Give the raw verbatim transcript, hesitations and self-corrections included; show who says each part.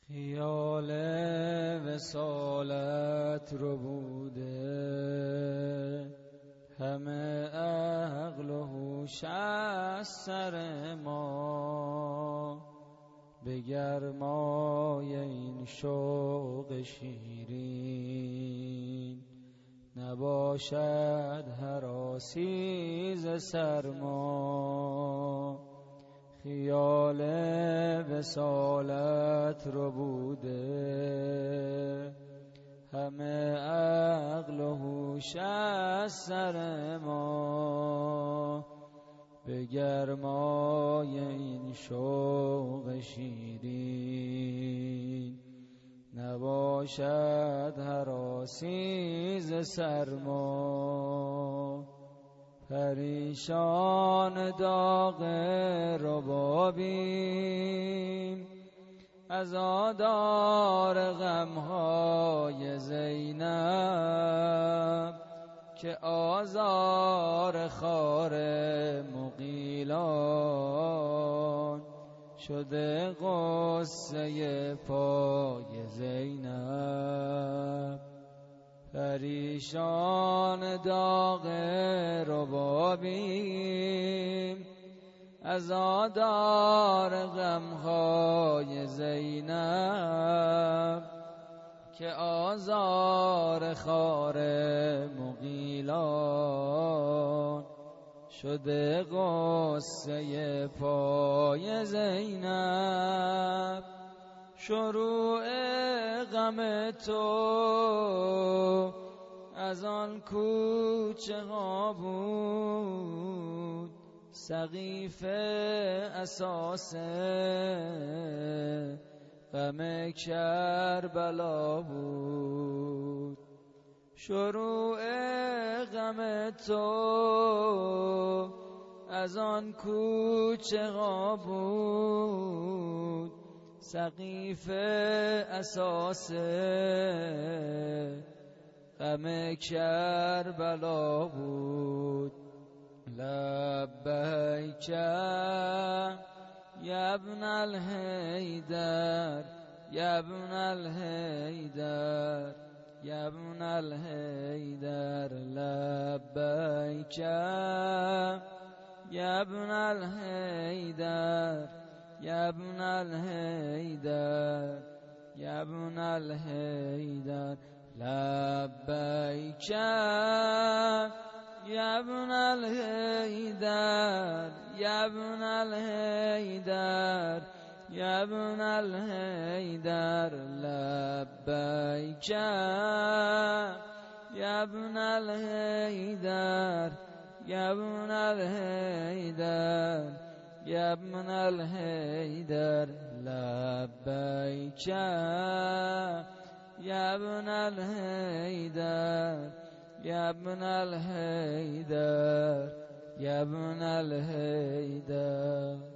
Speaker 1: خیال وصالت رو بوده، همه عقل و هوش از سر ما، به گرمای این شوق شیرین نباشد هراسی ز سرما. خیال وصالت رو بوده، همه عقل و هوش از سر ما، به گرمای این شوق شیرین نباشد هراسی ز سرما. پریشان داغ ربابیم، عزادار غمهای زینب، که آزار خار مغیلان شده غصه پای زینب. پریشان داغ ربابیم، عزادار غمهای زینب، که آزار خار مغیلان شده غصه پای زینب. شروع غم تو از آن کوچه ها بود، سقیف اساس غم کربلا بود. شروع غم تو از آن کوچه ها بود، سقیف اساس غم کربلا بود. لبیک یا ابن الحیدر، یا ابن الحیدر، یا ابن الحیدر. لبیک یا ابن الحیدر، یا ابن الحیدر، یا ابن الحیدر. لبیک یا ابن الحیدر، یا ابن الحیدر، یا ابن الحیدر. لبیک یا ابن الحیدر، یا ابن الحیدر، یا ابن الحیدر. لبیک یا ابن الحیدر، یا ابن الحیدر، یا ابن الحیدر.